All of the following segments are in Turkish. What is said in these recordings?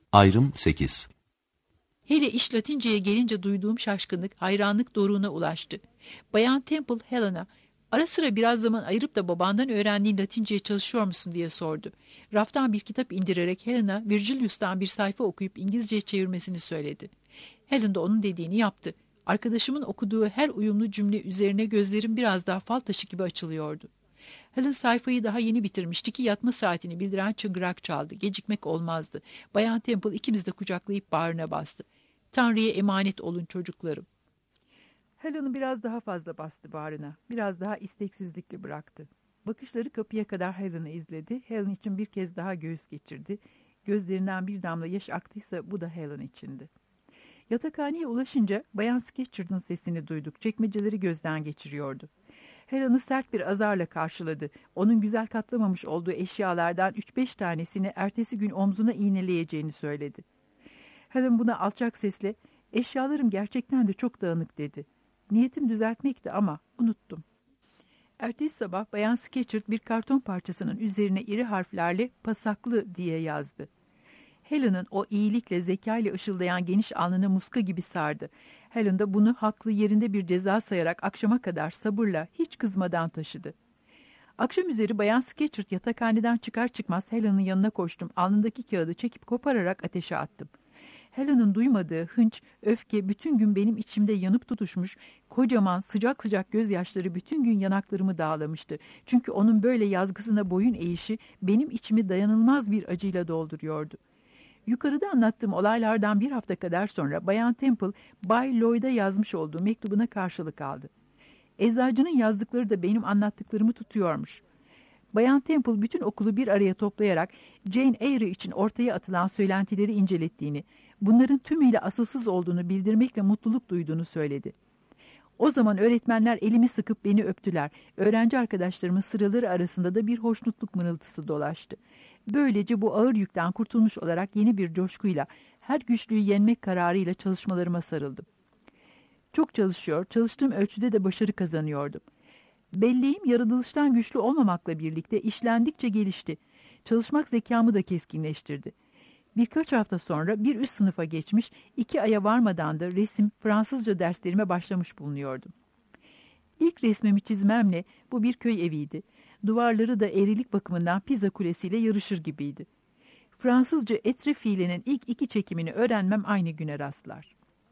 Ayrım 8. Hele iş Latinceye gelince duyduğum şaşkınlık, hayranlık doruğuna ulaştı. Bayan Temple, Helen'a, ara sıra biraz zaman ayırıp da babandan öğrendiğin Latinceye çalışıyor musun diye sordu. Raftan bir kitap indirerek Helen'a Virgilius'tan bir sayfa okuyup İngilizceye çevirmesini söyledi. Helen de onun dediğini yaptı. Arkadaşımın okuduğu her uyumlu cümle üzerine gözlerim biraz daha fal taşı gibi açılıyordu. Helen sayfayı daha yeni bitirmişti ki yatma saatini bildiren çıngırak çaldı. Gecikmek olmazdı. Bayan Temple ikimiz de kucaklayıp bağrına bastı. Tanrı'ya emanet olun çocuklarım. Helen'ı biraz daha fazla bastı bağrına. Biraz daha isteksizlikle bıraktı. Bakışları kapıya kadar Helen'ı izledi. Helen için bir kez daha göğüs geçirdi. Gözlerinden bir damla yaş aktıysa bu da Helen içindi. Yatakhaneye ulaşınca Bayan Scatcherd'ın sesini duyduk. Çekmeceleri gözden geçiriyordu. Helen'ı sert bir azarla karşıladı. Onun güzel katlamamış olduğu eşyalardan 3-5 tanesini ertesi gün omzuna iğneleyeceğini söyledi. Helen buna alçak sesle, "Eşyalarım gerçekten de çok dağınık," dedi. Niyetim düzeltmekti ama unuttum. Ertesi sabah Bayan Scatcherd bir karton parçasının üzerine iri harflerle "pasaklı" diye yazdı. Helen'ın o iyilikle, zekayla ışıldayan geniş alnını muska gibi sardı. Helen de bunu haklı yerinde bir ceza sayarak akşama kadar sabırla, hiç kızmadan taşıdı. Akşam üzeri Bayan Scatcherd yatakhaneden çıkar çıkmaz Helen'ın yanına koştum. Alnındaki kağıdı çekip kopararak ateşe attım. Helen'ın duymadığı hınç, öfke bütün gün benim içimde yanıp tutuşmuş, kocaman sıcak sıcak gözyaşları bütün gün yanaklarımı dağlamıştı. Çünkü onun böyle yazgısına boyun eğişi benim içimi dayanılmaz bir acıyla dolduruyordu. Yukarıda anlattığım olaylardan bir hafta kadar sonra Bayan Temple, Bay Lloyd'a yazmış olduğu mektubuna karşılık aldı. Eczacının yazdıkları da benim anlattıklarımı tutuyormuş. Bayan Temple bütün okulu bir araya toplayarak Jane Eyre için ortaya atılan söylentileri incelettiğini, bunların tümüyle asılsız olduğunu bildirmekle mutluluk duyduğunu söyledi. O zaman öğretmenler elimi sıkıp beni öptüler. Öğrenci arkadaşlarımın sıraları arasında da bir hoşnutluk mırıltısı dolaştı. Böylece bu ağır yükten kurtulmuş olarak yeni bir coşkuyla, her güçlüğü yenmek kararıyla çalışmalarıma sarıldım. Çok çalışıyor, çalıştığım ölçüde de başarı kazanıyordum. Belleğim yaratılıştan güçlü olmamakla birlikte işlendikçe gelişti. Çalışmak zekamı da keskinleştirdi. Birkaç hafta sonra bir üst sınıfa geçmiş, 2 aya varmadan da resim, Fransızca derslerime başlamış bulunuyordum. İlk resmimi çizmemle, bu bir köy eviydi. Duvarları da eğrilik bakımından Pisa Kulesi'yle yarışır gibiydi. Fransızca etre fiilinin ilk 2 çekimini öğrenmem aynı güne rastlar.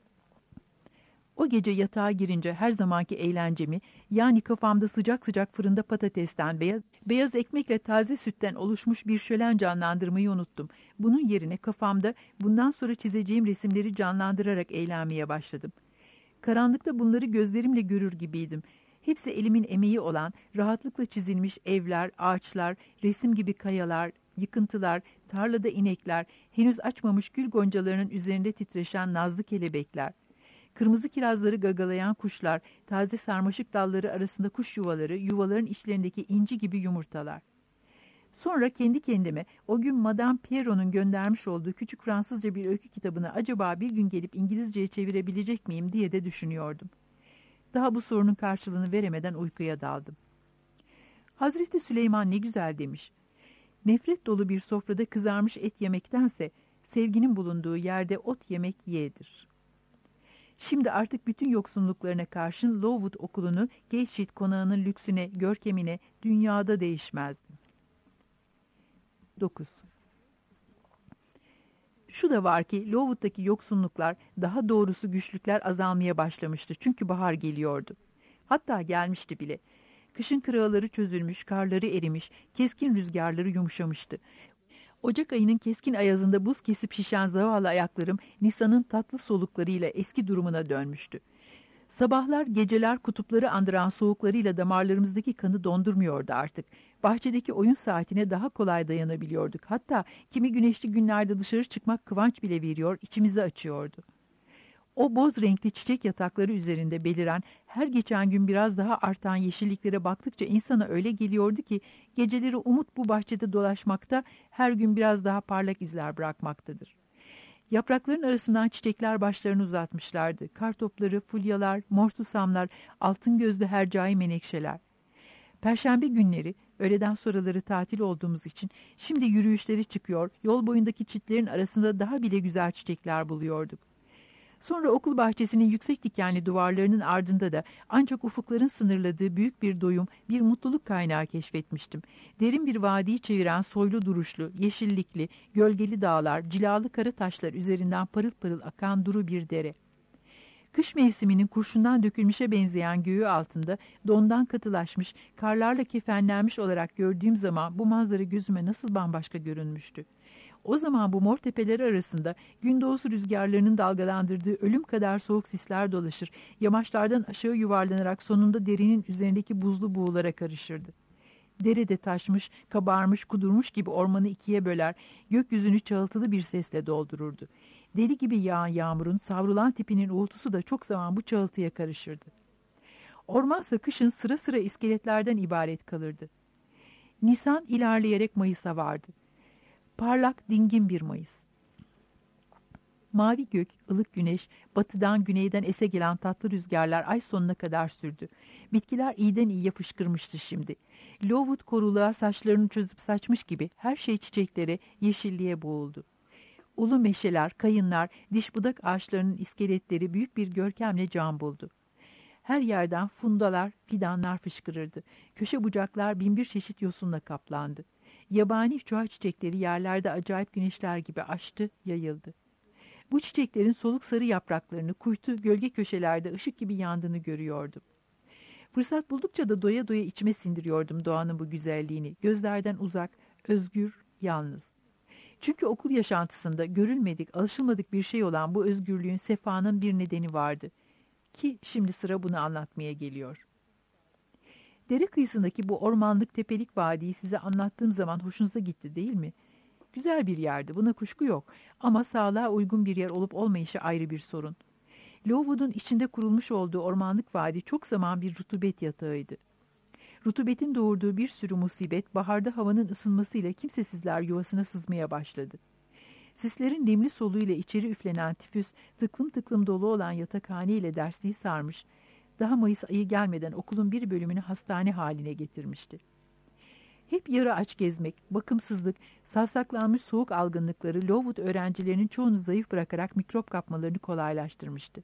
O gece yatağa girince her zamanki eğlencemi, yani kafamda sıcak sıcak fırında patatesten, beyaz ekmekle taze sütten oluşmuş bir şölen canlandırmayı unuttum. Bunun yerine kafamda bundan sonra çizeceğim resimleri canlandırarak eğlenmeye başladım. Karanlıkta bunları gözlerimle görür gibiydim. Hepsi elimin emeği olan, rahatlıkla çizilmiş evler, ağaçlar, resim gibi kayalar, yıkıntılar, tarlada inekler, henüz açmamış gül goncalarının üzerinde titreşen nazlı kelebekler. Kırmızı kirazları gagalayan kuşlar, taze sarmaşık dalları arasında kuş yuvaları, yuvaların içlerindeki inci gibi yumurtalar. Sonra kendi kendime o gün Madame Pierrot'un göndermiş olduğu küçük Fransızca bir öykü kitabını acaba bir gün gelip İngilizceye çevirebilecek miyim diye de düşünüyordum. Daha bu sorunun karşılığını veremeden uykuya daldım. Hazreti Süleyman ne güzel demiş. Nefret dolu bir sofrada kızarmış et yemektense sevginin bulunduğu yerde ot yemek yeğdir. Şimdi artık bütün yoksunluklarına karşın Lowood okulunu Gateshead konağının lüksüne, görkemine, dünyada değişmezdim. 9. Şu da var ki Lowood'daki yoksunluklar, daha doğrusu güçlükler azalmaya başlamıştı. Çünkü bahar geliyordu. Hatta gelmişti bile. Kışın kırağları çözülmüş, karları erimiş, keskin rüzgarları yumuşamıştı. Ocak ayının keskin ayazında buz kesip şişen zavallı ayaklarım Nisan'ın tatlı soluklarıyla eski durumuna dönmüştü. Sabahlar, geceler kutupları andıran soğuklarıyla damarlarımızdaki kanı dondurmuyordu artık. Bahçedeki oyun saatine daha kolay dayanabiliyorduk. Hatta kimi güneşli günlerde dışarı çıkmak kıvanç bile veriyor, içimizi açıyordu. O boz renkli çiçek yatakları üzerinde beliren, her geçen gün biraz daha artan yeşilliklere baktıkça insana öyle geliyordu ki geceleri umut bu bahçede dolaşmakta, her gün biraz daha parlak izler bırakmaktadır. Yaprakların arasından çiçekler başlarını uzatmışlardı. Kartopları, fulyalar, mor susamlar, altın gözlü hercai menekşeler. Perşembe günleri Öğleden sonraları tatil olduğumuz için şimdi yürüyüşleri çıkıyor, yol boyundaki çitlerin arasında daha bile güzel çiçekler buluyorduk. Sonra okul bahçesinin yüksek dikenli duvarlarının ardında da ancak ufukların sınırladığı büyük bir doyum, bir mutluluk kaynağı keşfetmiştim. Derin bir vadiyi çeviren soylu duruşlu, yeşillikli, gölgeli dağlar, cilalı kara taşlar üzerinden parıl parıl akan duru bir dere. Kış mevsiminin kurşundan dökülmüşe benzeyen göğü altında dondan katılaşmış, karlarla kefenlenmiş olarak gördüğüm zaman bu manzara gözüme nasıl bambaşka görünmüştü. O zaman bu mor tepeler arasında gün doğusu rüzgarlarının dalgalandırdığı ölüm kadar soğuk sisler dolaşır, yamaçlardan aşağı yuvarlanarak sonunda derinin üzerindeki buzlu buğulara karışırdı. Dere de taşmış, kabarmış, kudurmuş gibi ormanı ikiye böler, gökyüzünü çağıltılı bir sesle doldururdu. Deli gibi yağan yağmurun savrulan tipinin uğultusu da çok zaman bu çağıltıya karışırdı. Ormansa kışın sıra sıra iskeletlerden ibaret kalırdı. Nisan ilerleyerek Mayıs'a vardı. Parlak, dingin bir Mayıs. Mavi gök, ılık güneş, batıdan güneyden ese gelen tatlı rüzgarlar ay sonuna kadar sürdü. Bitkiler iyiden iyiye fışkırmıştı şimdi. Lowood koruluğa saçlarını çözüp saçmış gibi her şey çiçeklere, yeşilliğe boğuldu. Ulu meşeler, kayınlar, diş budak ağaçlarının iskeletleri büyük bir görkemle can buldu. Her yerden fundalar, fidanlar fışkırırdı. Köşe bucaklar binbir çeşit yosunla kaplandı. Yabani çuha çiçekleri yerlerde acayip güneşler gibi açtı, yayıldı. Bu çiçeklerin soluk sarı yapraklarını kuytu gölge köşelerde ışık gibi yandığını görüyordum. Fırsat buldukça da doya doya içime sindiriyordum doğanın bu güzelliğini. Gözlerden uzak, özgür, yalnız. Çünkü okul yaşantısında görülmedik, alışılmadık bir şey olan bu özgürlüğün, sefanın bir nedeni vardı. Ki şimdi sıra bunu anlatmaya geliyor. Dere kıyısındaki bu ormanlık tepelik vadiyi size anlattığım zaman hoşunuza gitti değil mi? Güzel bir yerdi, buna kuşku yok. Ama sağlığa uygun bir yer olup olmayışı ayrı bir sorun. Lowood'un içinde kurulmuş olduğu ormanlık vadi çok zaman bir rutubet yatağıydı. Rutubetin doğurduğu bir sürü musibet, baharda havanın ısınmasıyla kimsesizler yuvasına sızmaya başladı. Sislerin nemli soluyla içeri üflenen tifüs, tıklım tıklım dolu olan yatakhane ile dersliği sarmış, daha Mayıs ayı gelmeden okulun bir bölümünü hastane haline getirmişti. Hep yarı aç gezmek, bakımsızlık, savsaklanmış soğuk algınlıkları Lowood öğrencilerinin çoğunu zayıf bırakarak mikrop kapmalarını kolaylaştırmıştı.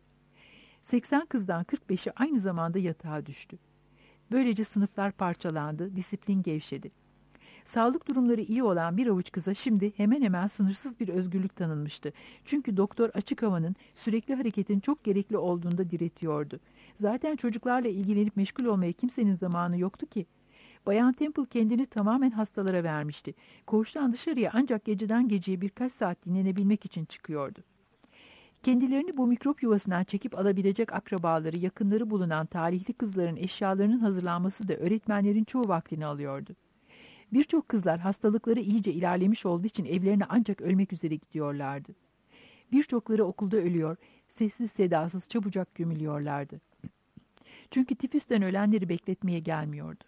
80 kızdan 45'i aynı zamanda yatağa düştü. Böylece sınıflar parçalandı, disiplin gevşedi. Sağlık durumları iyi olan bir avuç kıza şimdi hemen hemen sınırsız bir özgürlük tanınmıştı. Çünkü doktor açık havanın, sürekli hareketin çok gerekli olduğunda diretiyordu. Zaten çocuklarla ilgilenip meşgul olmaya kimsenin zamanı yoktu ki. Bayan Temple kendini tamamen hastalara vermişti. Koğuştan dışarıya ancak geceden geceye birkaç saat dinlenebilmek için çıkıyordu. Kendilerini bu mikrop yuvasından çekip alabilecek akrabaları, yakınları bulunan talihli kızların eşyalarının hazırlanması da öğretmenlerin çoğu vaktini alıyordu. Birçok kızlar hastalıkları iyice ilerlemiş olduğu için evlerine ancak ölmek üzere gidiyorlardı. Birçokları okulda ölüyor, sessiz sedasız çabucak gömülüyorlardı. Çünkü tifüsten ölenleri bekletmeye gelmiyordu.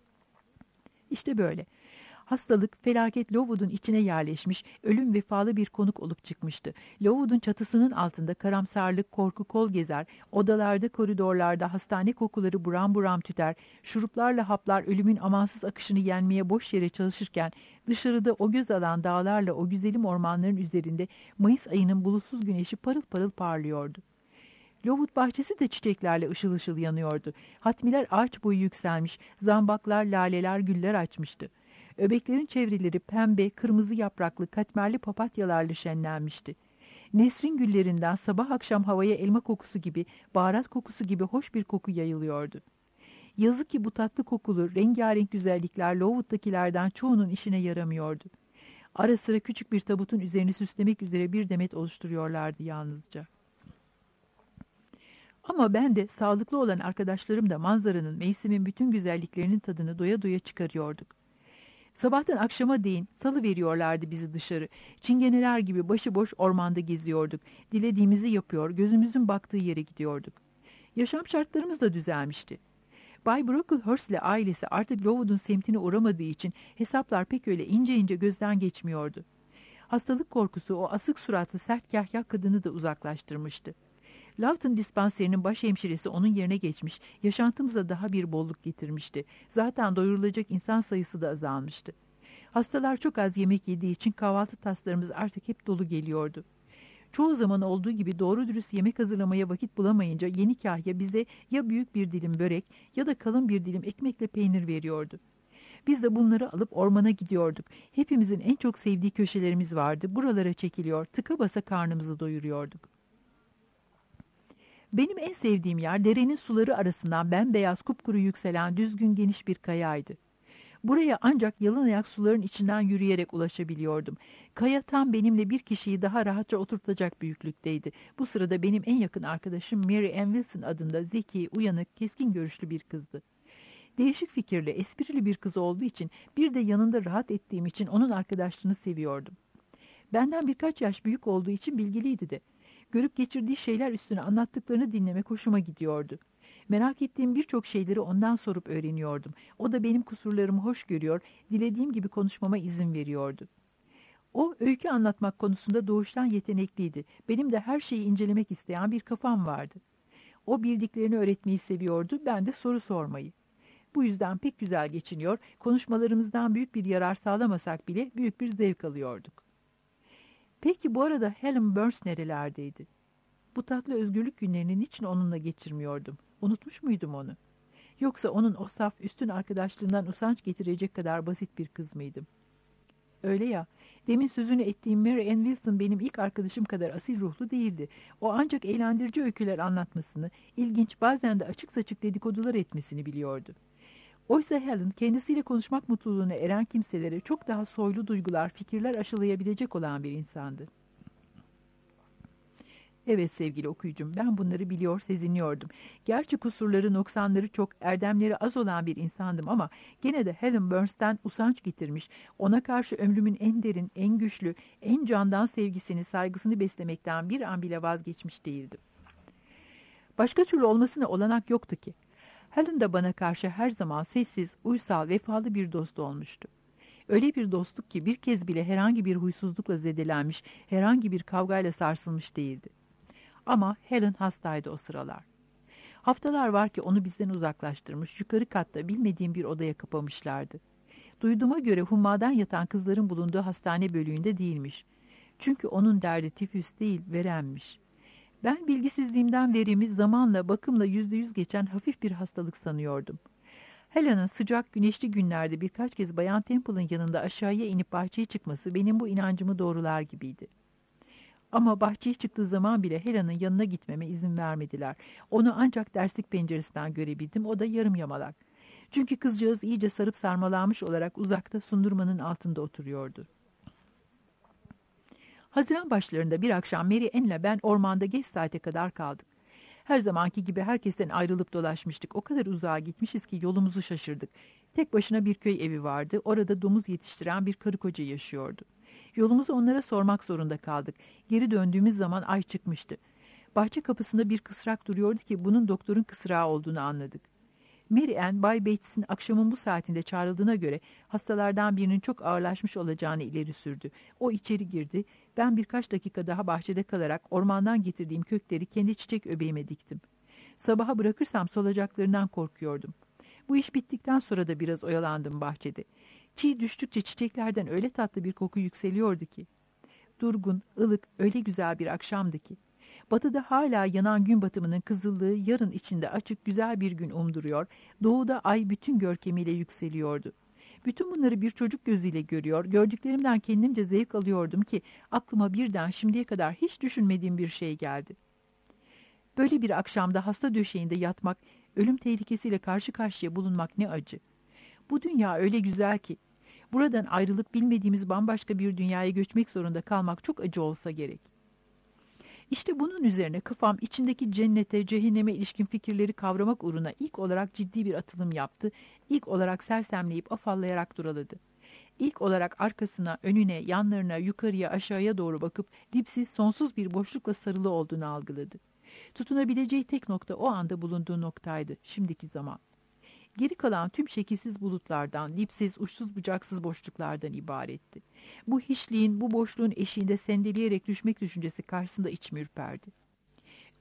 İşte böyle. Hastalık, felaket Lowood'un içine yerleşmiş, ölüm vefalı bir konuk olup çıkmıştı. Lowood'un çatısının altında karamsarlık, korku kol gezer, odalarda, koridorlarda hastane kokuları buram buram tüter, şuruplarla haplar ölümün amansız akışını yenmeye boş yere çalışırken, dışarıda o göz alan dağlarla o güzelim ormanların üzerinde Mayıs ayının bulutsuz güneşi parıl parıl parlıyordu. Lowood bahçesi de çiçeklerle ışıl ışıl yanıyordu. Hatmiler ağaç boyu yükselmiş, zambaklar, laleler, güller açmıştı. Öbeklerin çevreleri pembe, kırmızı yapraklı, katmerli papatyalarla şenlenmişti. Nesrin güllerinden sabah akşam havaya elma kokusu gibi, baharat kokusu gibi hoş bir koku yayılıyordu. Yazık ki bu tatlı kokulu, rengarenk güzellikler Lowood'dakilerden çoğunun işine yaramıyordu. Ara sıra küçük bir tabutun üzerini süslemek üzere bir demet oluşturuyorlardı yalnızca. Ama ben de sağlıklı olan arkadaşlarım da manzaranın, mevsimin bütün güzelliklerinin tadını doya doya çıkarıyorduk. Sabahtan akşama değin salı veriyorlardı bizi dışarı. Çingeneler gibi başıboş ormanda geziyorduk. Dilediğimizi yapıyor, gözümüzün baktığı yere gidiyorduk. Yaşam şartlarımız da düzelmişti. Bay Brocklehurst ile ailesi artık Lowood'un semtine uğramadığı için hesaplar pek öyle ince ince gözden geçmiyordu. Hastalık korkusu o asık suratlı sert kahkah kadını da uzaklaştırmıştı. Lawton dispanserinin başhemşiresi onun yerine geçmiş, yaşantımıza daha bir bolluk getirmişti. Zaten doyurulacak insan sayısı da azalmıştı. Hastalar çok az yemek yediği için kahvaltı taslarımız artık hep dolu geliyordu. Çoğu zaman olduğu gibi doğru dürüst yemek hazırlamaya vakit bulamayınca yeni kahya bize ya büyük bir dilim börek ya da kalın bir dilim ekmekle peynir veriyordu. Biz de bunları alıp ormana gidiyorduk. Hepimizin en çok sevdiği köşelerimiz vardı. Buralara çekiliyor, tıka basa karnımızı doyuruyorduk. Benim en sevdiğim yer derenin suları arasından bembeyaz kupkuru yükselen düzgün geniş bir kayaydı. Buraya ancak yalın ayak suların içinden yürüyerek ulaşabiliyordum. Kaya tam benimle bir kişiyi daha rahatça oturtacak büyüklükteydi. Bu sırada benim en yakın arkadaşım Mary Ann Wilson adında zeki, uyanık, keskin görüşlü bir kızdı. Değişik fikirli, esprili bir kız olduğu için bir de yanında rahat ettiğim için onun arkadaşlığını seviyordum. Benden birkaç yaş büyük olduğu için bilgiliydi de. Görüp geçirdiği şeyler üstüne anlattıklarını dinlemek hoşuma gidiyordu. Merak ettiğim birçok şeyleri ondan sorup öğreniyordum. O da benim kusurlarımı hoş görüyor, dilediğim gibi konuşmama izin veriyordu. O öykü anlatmak konusunda doğuştan yetenekliydi. Benim de her şeyi incelemek isteyen bir kafam vardı. O bildiklerini öğretmeyi seviyordu, ben de soru sormayı. Bu yüzden pek güzel geçiniyor, konuşmalarımızdan büyük bir yarar sağlamasak bile büyük bir zevk alıyorduk. Peki bu arada Helen Burns nerelerdeydi? Bu tatlı özgürlük günlerini niçin onunla geçirmiyordum? Unutmuş muydum onu? Yoksa onun o saf, üstün arkadaşlığından usanç getirecek kadar basit bir kız mıydım? Öyle ya, demin sözünü ettiğim Mary Ann Wilson benim ilk arkadaşım kadar asil ruhlu değildi. O ancak eğlendirici öyküler anlatmasını, ilginç bazen de açık saçık dedikodular etmesini biliyordu. Oysa Helen kendisiyle konuşmak mutluluğuna eren kimselere çok daha soylu duygular, fikirler aşılayabilecek olan bir insandı. Evet sevgili okuyucum, ben bunları biliyor, sezinliyordum. Gerçi kusurları, noksanları çok, erdemleri az olan bir insandım ama gene de Helen Burns'ten usanç getirmiş, ona karşı ömrümün en derin, en güçlü, en candan sevgisini, saygısını beslemekten bir an bile vazgeçmiş değildim. Başka türlü olmasına olanak yoktu ki. Helen de bana karşı her zaman sessiz, uysal, vefalı bir dost olmuştu. Öyle bir dostluk ki bir kez bile herhangi bir huysuzlukla zedelenmiş, herhangi bir kavgayla sarsılmış değildi. Ama Helen hastaydı o sıralar. Haftalar var ki onu bizden uzaklaştırmış, yukarı katta bilmediğim bir odaya kapamışlardı. Duyduğuma göre hummadan yatan kızların bulunduğu hastane bölüğünde değilmiş. Çünkü onun derdi tifüs değil, veremmiş. Ben bilgisizliğimden verimi zamanla, bakımla %100 geçen hafif bir hastalık sanıyordum. Helen'ın sıcak, güneşli günlerde birkaç kez Bayan Temple'ın yanında aşağıya inip bahçeye çıkması benim bu inancımı doğrular gibiydi. Ama bahçeye çıktığı zaman bile Helen'ın yanına gitmeme izin vermediler. Onu ancak derslik penceresinden görebildim, o da yarım yamalak. Çünkü kızcağız iyice sarıp sarmalanmış olarak uzakta sundurmanın altında oturuyordu. Haziran başlarında bir akşam Mary Ann'le ben ormanda geç saate kadar kaldık. Her zamanki gibi herkesten ayrılıp dolaşmıştık. O kadar uzağa gitmişiz ki yolumuzu şaşırdık. Tek başına bir köy evi vardı. Orada domuz yetiştiren bir karı koca yaşıyordu. Yolumuzu onlara sormak zorunda kaldık. Geri döndüğümüz zaman ay çıkmıştı. Bahçe kapısında bir kısrak duruyordu ki bunun doktorun kısrağı olduğunu anladık. Mary Ann, Bay Bates'in akşamın bu saatinde çağrıldığına göre hastalardan birinin çok ağırlaşmış olacağını ileri sürdü. O içeri girdi. Ben birkaç dakika daha bahçede kalarak ormandan getirdiğim kökleri kendi çiçek öbeğime diktim. Sabaha bırakırsam solacaklarından korkuyordum. Bu iş bittikten sonra da biraz oyalandım bahçede. Çiğ düştükçe çiçeklerden öyle tatlı bir koku yükseliyordu ki. Durgun, ılık, öyle güzel bir akşamdı ki. Batıda hala yanan gün batımının kızıllığı yarın içinde açık güzel bir gün umduruyor, doğuda ay bütün görkemiyle yükseliyordu. Bütün bunları bir çocuk gözüyle görüyor, gördüklerimden kendimce zevk alıyordum ki aklıma birden şimdiye kadar hiç düşünmediğim bir şey geldi. Böyle bir akşamda hasta döşeğinde yatmak, ölüm tehlikesiyle karşı karşıya bulunmak ne acı. Bu dünya öyle güzel ki, buradan ayrılıp bilmediğimiz bambaşka bir dünyaya göçmek zorunda kalmak çok acı olsa gerek. İşte bunun üzerine kafam içindeki cennete, cehenneme ilişkin fikirleri kavramak uğruna ilk olarak ciddi bir atılım yaptı, ilk olarak sersemleyip afallayarak duraladı. İlk olarak arkasına, önüne, yanlarına, yukarıya, aşağıya doğru bakıp dipsiz, sonsuz bir boşlukla sarılı olduğunu algıladı. Tutunabileceği tek nokta o anda bulunduğu noktaydı, şimdiki zaman. Geri kalan tüm şekilsiz bulutlardan, dipsiz, uçsuz bucaksız boşluklardan ibaretti. Bu hiçliğin, bu boşluğun eşiğinde sendeleyerek düşmek düşüncesi karşısında içim ürperdi.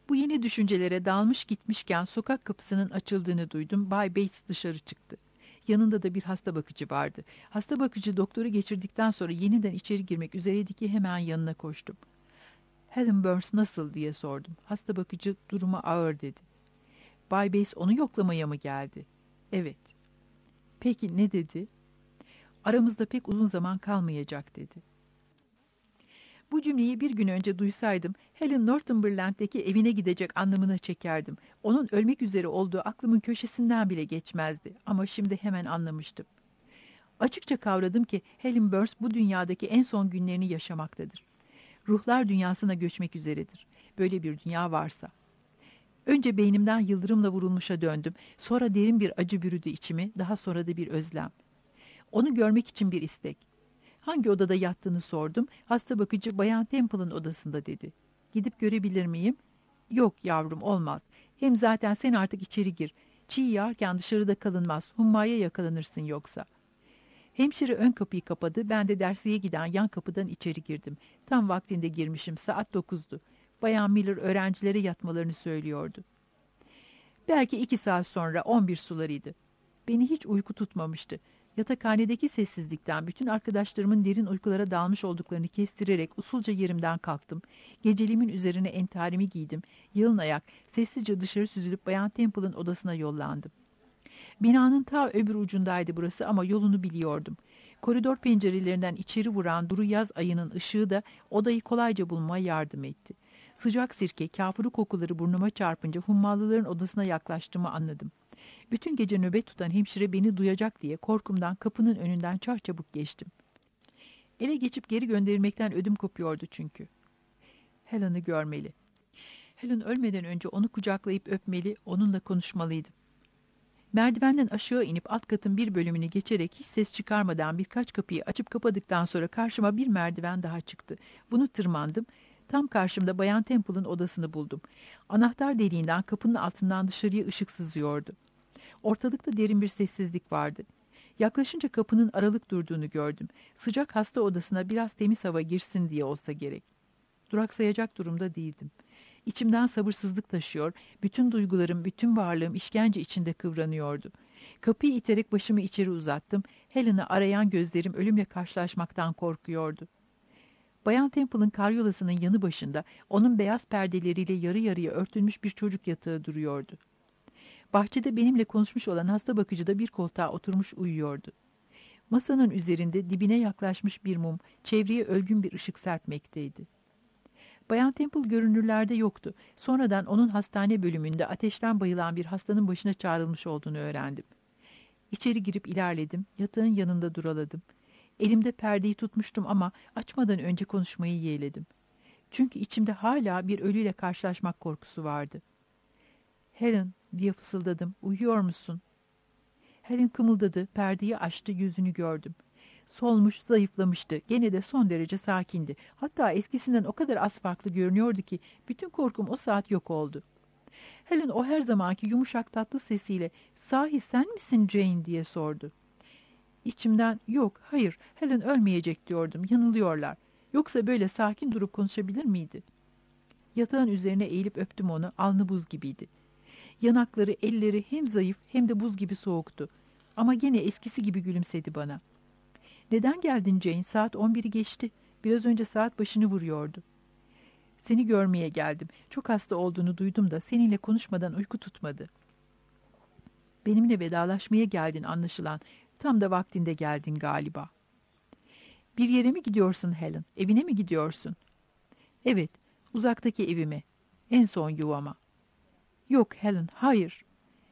Bu yeni düşüncelere dalmış gitmişken sokak kapısının açıldığını duydum. Bay Bates dışarı çıktı. Yanında da bir hasta bakıcı vardı. Hasta bakıcı doktoru geçirdikten sonra yeniden içeri girmek üzereydi ki hemen yanına koştum. Helen Burns nasıl diye sordum. Hasta bakıcı durumu ağır dedi. Bay Bates onu yoklamaya mı geldi? Evet. Peki ne dedi? Aramızda pek uzun zaman kalmayacak dedi. Bu cümleyi bir gün önce duysaydım, Helen Northumberland'deki evine gidecek anlamına çekerdim. Onun ölmek üzere olduğu aklımın köşesinden bile geçmezdi. Ama şimdi hemen anlamıştım. Açıkça kavradım ki Helen Burns bu dünyadaki en son günlerini yaşamaktadır. Ruhlar dünyasına göçmek üzeredir. Böyle bir dünya varsa. Önce beynimden yıldırımla vurulmuşa döndüm. Sonra derin bir acı bürüdü içimi, daha sonra da bir özlem. Onu görmek için bir istek. Hangi odada yattığını sordum. Hasta bakıcı Bayan Temple'ın odasında dedi. Gidip görebilir miyim? Yok yavrum olmaz. Hem zaten sen artık içeri gir. Çiğ yağarken dışarıda kalınmaz. Hummaya yakalanırsın yoksa. Hemşire ön kapıyı kapadı. Ben de dersliğe giden yan kapıdan içeri girdim. Tam vaktinde girmişim. Saat 9'du. Bayan Miller öğrencilere yatmalarını söylüyordu. Belki 2 saat sonra 11 sularıydı. Beni hiç uyku tutmamıştı. Yatakhanedeki sessizlikten bütün arkadaşlarımın derin uykulara dalmış olduklarını kestirerek usulca yerimden kalktım. Geceliğimin üzerine entarimi giydim. Yalın ayak sessizce dışarı süzülüp Bayan Temple'ın odasına yollandım. Binanın ta öbür ucundaydı burası ama yolunu biliyordum. Koridor pencerelerinden içeri vuran duru yaz ayının ışığı da odayı kolayca bulmaya yardım etti. Sıcak sirke, kafuru kokuları burnuma çarpınca hummalıların odasına yaklaştığımı anladım. Bütün gece nöbet tutan hemşire beni duyacak diye korkumdan kapının önünden çarçabuk geçtim. Ele geçip geri gönderilmekten ödüm kopuyordu çünkü. Helen'ı görmeli. Helen ölmeden önce onu kucaklayıp öpmeli, onunla konuşmalıydım. Merdivenden aşağı inip alt katın bir bölümünü geçerek hiç ses çıkarmadan birkaç kapıyı açıp kapadıktan sonra karşıma bir merdiven daha çıktı. Bunu tırmandım. Tam karşımda Bayan Temple'ın odasını buldum. Anahtar deliğinden kapının altından dışarıya ışık sızıyordu. Ortalıkta derin bir sessizlik vardı. Yaklaşınca kapının aralık durduğunu gördüm. Sıcak hasta odasına biraz temiz hava girsin diye olsa gerek. Duraksayacak durumda değildim. İçimden sabırsızlık taşıyor, bütün duygularım, bütün varlığım işkence içinde kıvranıyordu. Kapıyı iterek başımı içeri uzattım. Helen'ı arayan gözlerim ölümle karşılaşmaktan korkuyordu. Bayan Temple'ın karyolasının yanı başında onun beyaz perdeleriyle yarı yarıya örtülmüş bir çocuk yatağı duruyordu. Bahçede benimle konuşmuş olan hasta bakıcı da bir koltuğa oturmuş uyuyordu. Masanın üzerinde dibine yaklaşmış bir mum, çevreye ölgün bir ışık serpmekteydi. Bayan Temple görünürlerde yoktu. Sonradan onun hastane bölümünde ateşten bayılan bir hastanın başına çağrılmış olduğunu öğrendim. İçeri girip ilerledim, yatağın yanında duraladım. Elimde perdeyi tutmuştum ama açmadan önce konuşmayı yeğledim. Çünkü içimde hala bir ölüyle karşılaşmak korkusu vardı. "Helen," diye fısıldadım, "uyuyor musun?" Helen kımıldadı, perdeyi açtı, yüzünü gördüm. Solmuş, zayıflamıştı, gene de son derece sakindi. Hatta eskisinden o kadar az farklı görünüyordu ki bütün korkum o saat yok oldu. Helen o her zamanki yumuşak tatlı sesiyle "Sahi sen misin Jane?" diye sordu. İçimden "Yok, hayır, Helen ölmeyecek" diyordum, yanılıyorlar. Yoksa böyle sakin durup konuşabilir miydi? Yatağın üzerine eğilip öptüm onu, alnı buz gibiydi. Yanakları, elleri hem zayıf hem de buz gibi soğuktu. Ama gene eskisi gibi gülümsedi bana. "Neden geldin Jane? Saat 11'i geçti. Biraz önce saat başını vuruyordu." "Seni görmeye geldim. Çok hasta olduğunu duydum da seninle konuşmadan uyku tutmadı." "Benimle vedalaşmaya geldin anlaşılan. Tam da vaktinde geldin galiba." "Bir yere mi gidiyorsun Helen? Evine mi gidiyorsun?" "Evet, uzaktaki evime. En son yuvama." "Yok Helen, hayır."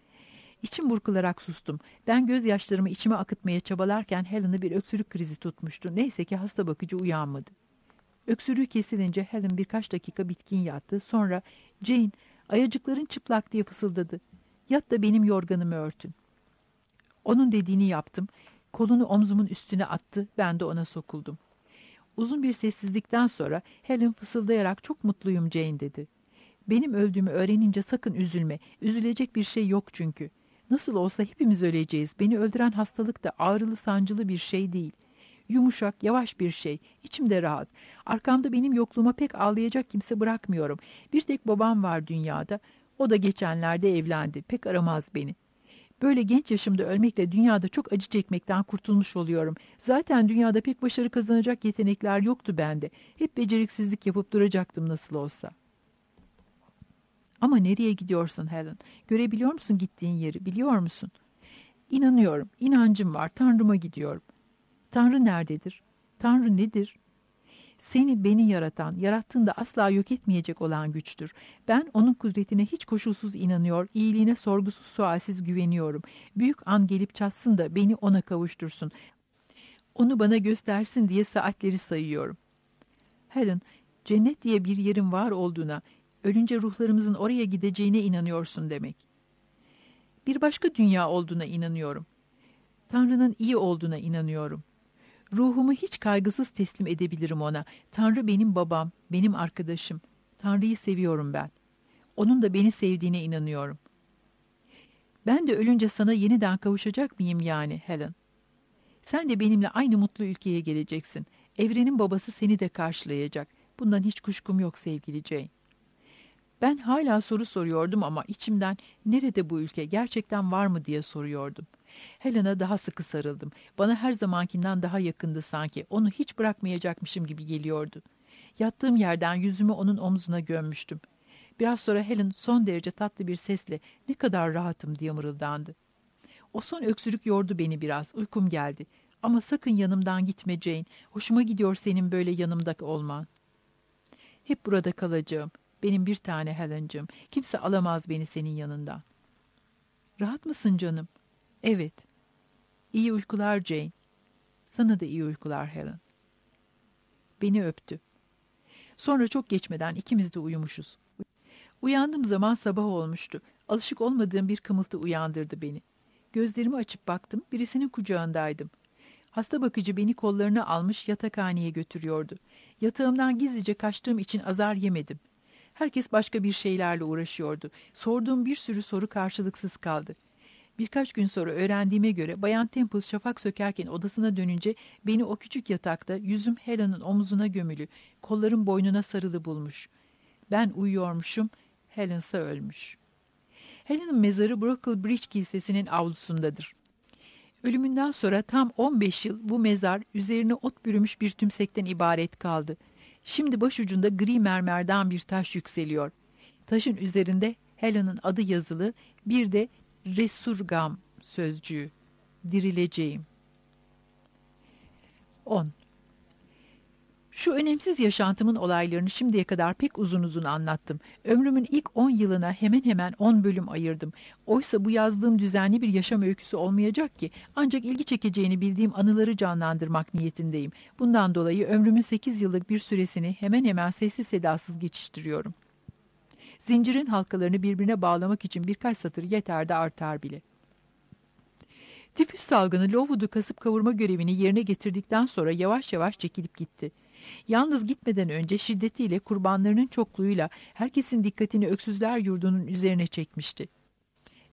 İçim burkularak sustum. Ben gözyaşlarımı içime akıtmaya çabalarken Helen'ı bir öksürük krizi tutmuştu. Neyse ki hasta bakıcı uyanmadı. Öksürüğü kesilince Helen birkaç dakika bitkin yattı. Sonra "Jane, ayacıkların çıplak" diye fısıldadı. "Yat da benim yorganımı örtün." Onun dediğini yaptım. Kolunu omzumun üstüne attı. Ben de ona sokuldum. Uzun bir sessizlikten sonra Helen fısıldayarak "Çok mutluyum Jane" dedi. "Benim öldüğümü öğrenince sakın üzülme. Üzülecek bir şey yok çünkü. Nasıl olsa hepimiz öleceğiz. Beni öldüren hastalık da ağrılı sancılı bir şey değil. Yumuşak, yavaş bir şey. İçimde rahat. Arkamda benim yokluğuma pek ağlayacak kimse bırakmıyorum. Bir tek babam var dünyada. O da geçenlerde evlendi. Pek aramaz beni. Böyle genç yaşımda ölmekle dünyada çok acı çekmekten kurtulmuş oluyorum. Zaten dünyada pek başarı kazanacak yetenekler yoktu bende. Hep beceriksizlik yapıp duracaktım nasıl olsa. Ama nereye gidiyorsun Helen? Görebiliyor musun gittiğin yeri? Biliyor musun? İnanıyorum. İnancım var. Tanrıma gidiyorum. Tanrı nerededir? Tanrı nedir? Seni, beni yaratan, yarattığında asla yok etmeyecek olan güçtür. Ben onun kudretine hiç koşulsuz inanıyor, iyiliğine sorgusuz sualsiz güveniyorum. Büyük an gelip çatsın da beni ona kavuştursun. Onu bana göstersin diye saatleri sayıyorum. Helen, cennet diye bir yerin var olduğuna, ölünce ruhlarımızın oraya gideceğine inanıyorsun demek. Bir başka dünya olduğuna inanıyorum. Tanrı'nın iyi olduğuna inanıyorum. Ruhumu hiç kaygısız teslim edebilirim ona. Tanrı benim babam, benim arkadaşım. Tanrı'yı seviyorum ben. Onun da beni sevdiğine inanıyorum. Ben de ölünce sana yeniden kavuşacak mıyım yani Helen? Sen de benimle aynı mutlu ülkeye geleceksin. Evrenin babası seni de karşılayacak. Bundan hiç kuşkum yok sevgili Jane. Ben hala soru soruyordum ama içimden nerede bu ülke, gerçekten var mı diye soruyordum. Helen'a daha sıkı sarıldım. Bana her zamankinden daha yakındı sanki. Onu hiç bırakmayacakmışım gibi geliyordu. Yattığım yerden yüzümü onun omzuna gömmüştüm. Biraz sonra Helen son derece tatlı bir sesle "Ne kadar rahatım" diye mırıldandı. O son öksürük yordu beni biraz. Uykum geldi. "Ama sakın yanımdan gitme Jane. Hoşuma gidiyor senin böyle yanımda olman. Hep burada kalacağım. Benim bir tane Helen'cığım. Kimse alamaz beni senin yanından." "Rahat mısın canım?" "Evet." "İyi uykular Jane." "Sana da iyi uykular Helen." Beni öptü. Sonra çok geçmeden ikimiz de uyumuşuz. Uyandığım zaman sabah olmuştu. Alışık olmadığım bir kımıltı uyandırdı beni. Gözlerimi açıp baktım, birisinin kucağındaydım. Hasta bakıcı beni kollarına almış yatakhaneye götürüyordu. Yatağımdan gizlice kaçtığım için azar yemedim. Herkes başka bir şeylerle uğraşıyordu. Sorduğum bir sürü soru karşılıksız kaldı. Birkaç gün sonra öğrendiğime göre Bayan Temple şafak sökerken odasına dönünce beni o küçük yatakta yüzüm Helen'ın omzuna gömülü, kollarım boynuna sarılı bulmuş. Ben uyuyormuşum, Helen'sa ölmüş. Helen'ın mezarı Brocklebridge Kilisesi'nin avlusundadır. Ölümünden sonra tam 15 yıl bu mezar üzerine ot bürümüş bir tümsekten ibaret kaldı. Şimdi başucunda gri mermerden bir taş yükseliyor. Taşın üzerinde Helen'ın adı yazılı, bir de Resurgam sözcüğü. Dirileceğim. 10. Şu önemsiz yaşantımın olaylarını şimdiye kadar pek uzun uzun anlattım. Ömrümün ilk 10 yılına hemen hemen 10 bölüm ayırdım. Oysa bu yazdığım düzenli bir yaşam öyküsü olmayacak ki, ancak ilgi çekeceğini bildiğim anıları canlandırmak niyetindeyim. Bundan dolayı ömrümün 8 yıllık bir süresini hemen hemen sessiz sedasız geçiştiriyorum. Zincirin halkalarını birbirine bağlamak için birkaç satır yeter de artar bile. Tifüs salgını Lowood'u kasıp kavurma görevini yerine getirdikten sonra yavaş yavaş çekilip gitti. Yalnız gitmeden önce şiddetiyle, kurbanlarının çokluğuyla herkesin dikkatini öksüzler yurdunun üzerine çekmişti.